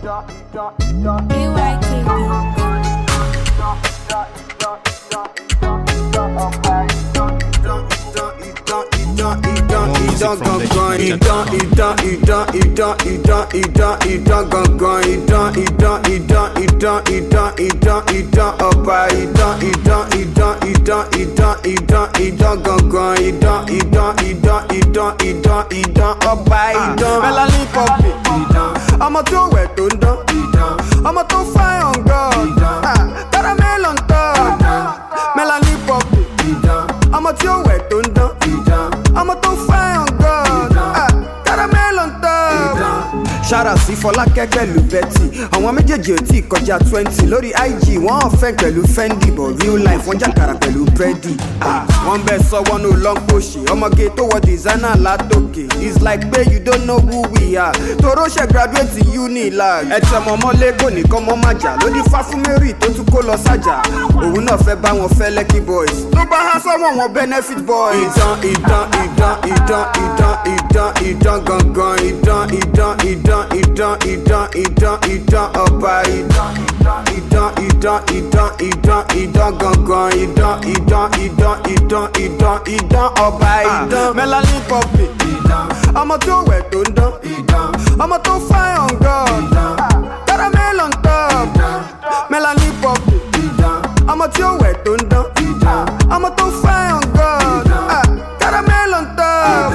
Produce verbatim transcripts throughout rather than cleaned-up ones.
Melanie Poppy, I'm a two wet to I'm a two fire on God. Caramel on top. Melanie Poppy, I'm a two wet to I'm a two fire on God. Caramel on top. Shout out sí Fọlákẹ́ pẹ̀lú Betty. Àwọn méjèèjì ò tí kọjá twenty. Lórí I G wọ́n fẹ́ pẹ̀lú Fendi, but real life wọ́n jàkàrà pẹ̀lú Brady. Wọ́n bẹ sọ wọ́n no long poṣe. Ọmọge tó wọ designer látòkè. It's like pé you don't know who we are. Toro ṣe graduate uni lag. Ẹ tẹ ọmọ mọ́lé kò ní kọ́ mọ́ májà. Lódì Fáfúmérì tó tún kó lọ sájà. Òun náà fẹ́ bá wọn fẹ́ Lekki boys. Tó bá há sọ́wọ́n wọn benefit boys. Ìdán ìdán ìdán ìdán ìdán ìdán ìdán gangan ìdán ìdán ìdán ìdán ìdán ìdán ìdán ọba ìdán ìdán ìdán ìdán ìdán ìdán gangan ìdán ìdán ìdán ìdán ìdán ìdán ọba ìdán. Melanie Poppy, ọmọ tó wẹ̀ tó ń dán, ọmọ tó fine on God, caramel on top. Melanie Poppy, ọmọ tí ó wẹ̀ tó ń dán, ọmọ tó fine on God, caramel on top.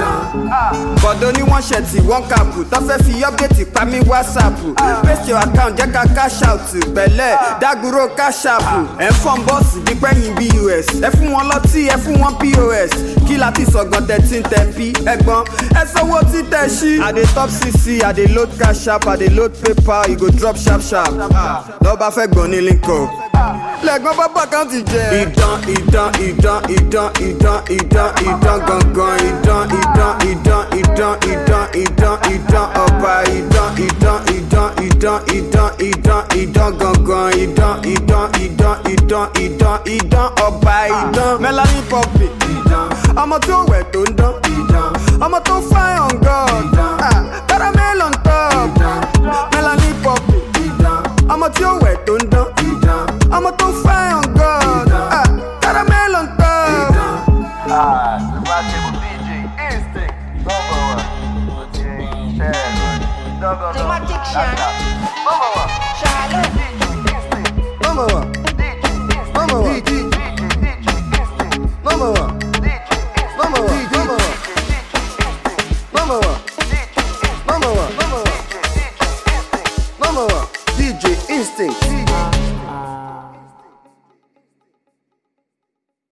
Bọ̀dọ̀ ní wọ́n ṣẹ̀ tí wọ́n kàpù tó fẹ́ fi update pa mí WhatsApp. Paste your account jẹ́ ká cash out bẹ̀lẹ̀ dágúró cash app. Ẹ fọ́n bọ́ọ̀sì bí pẹ́yìn B U S. Ẹ fún wọn lọ́tí ẹ fún wọn P O S. Kí la ti sọ̀gàn thirteen ten p ẹ̀gbọ́n ẹ sanwó tí tẹ̀ ṣí. I dey top C C, I dey load cash app, I dey load PayPal, you go drop sharp sharp. Lọ́ba fẹ́ gbọ́n ní link up. Lẹ́gbọ́n bábà kan ti jẹ. Ìdán ìdán ìdán ìdán ìdán ìdán ìdán gangan ìdán ìdán ìdán ìdán ìdán ìdán ìdán ọba ìdán ìdán ìdán ìdán ìdán ìdán ìdán gangan ìdán ìdán ìdán ìdán ìdán ìdán ọba ìdán. Melanie Poppy, ọmọ tó wẹ̀ tó ń dán, ọmọ tó fine on God, caramel on top. Melanie Poppy, ọmọ tí ó wẹ̀ tó ń dán, ọmọ tó fine on God, caramel on top. Ah, the Roundtable D J Instinct, number one. Thematic Shine, Number one. Charlotte, D J Instinct. Number one, D J Instinct. number one, D J Instinct. number one, D J Instinct. number one, number one, number one, number one, number one, number one, D J Instinct.